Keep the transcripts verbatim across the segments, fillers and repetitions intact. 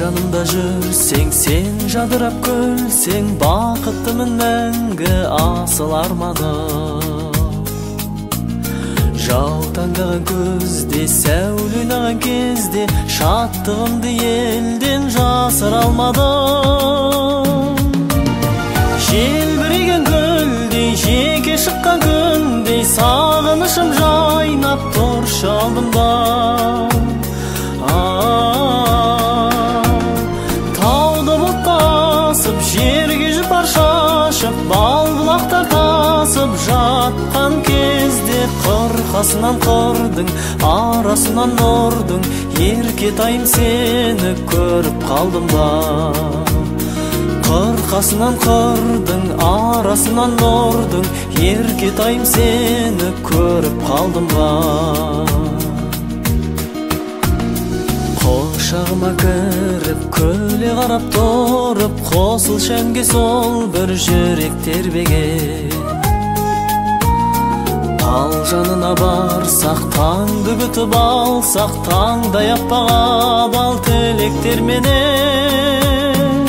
жанымда жүрсең, сен жадырап күлсең, бақыттымын мәңгі асыл арманым. Жаутаңдаған көзде, сәуле ойнаған кезде, шаттығымды елден жасыра алмадым. Желбіреген гүлдей, жеке шыққан күндей, сағынышым жайнап тұршы алдымда. Тауды бұлттасып, жерге жұпар шашып, бал бұлақтар тасып жатқан кезде, қырқасынан қырдың, арасынан нұрдың, еркетайым сені көріп қалдым да. Қырқасынан қырдың, арасынан нұрдың, еркетайым сені көріп қалдым ба. Қошағыма кіріп, көле қарап тұрып, қосыл шәмге сол бір жүрек тербеген. Ал жанына барсақ, таңды күтіп алсақ, таңдай аппақ адал тілектерменен.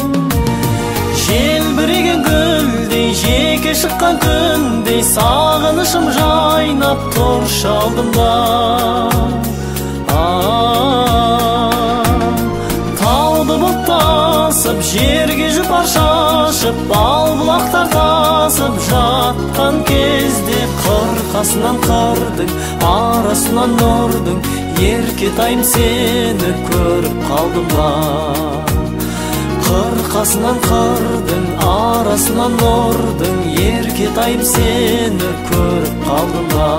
Желбіреген гүлдей, жеке шыққан күндей, сағынышым жайнап тұршы алдымда. Тауды бұлттасып, жерге жұпар шашып, бал бұлақтар тасып жатқан кезде, қырқасынан қырдың, арасынан нұрдың, еркетайым сені көріп қалдым ба. Қырқасынан қырдың, арасынан нұрдың, еркетайым сені көріп қалдым ба.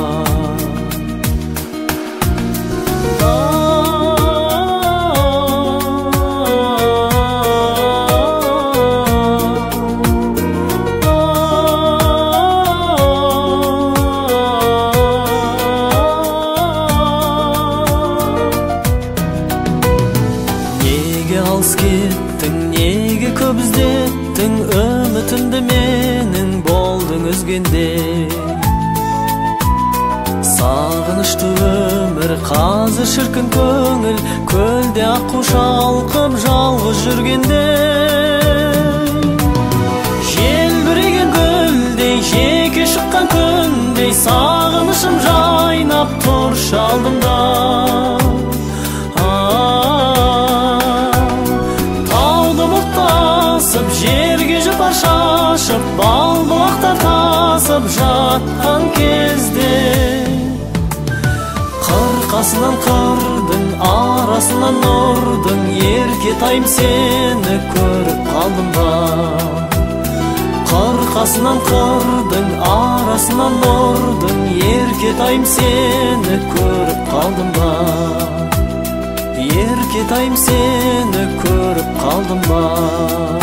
Неге алыс кеттің, неге көп іздеттің, үмітімді менің болдың үзгенде. Сағынышты өмір, қазір шіркін көңіл, көлде аққу шалқып жалғыз жүргенде. Желбіреген гүлдей, жеке шыққан күндей, сағынышым жайнап тұршы алдымда. Жерге жұпар шашып, бал бұлақтар тасып жатқан кезде, қырқасынан қырдың, арасынан нұрдың, еркетайым сені көріп қалдым ба. Қырқасынан қырдың, арасынан нұрдың, еркетайым сені көріп қалдым ба. Еркетайым сені көріп қалдым ба.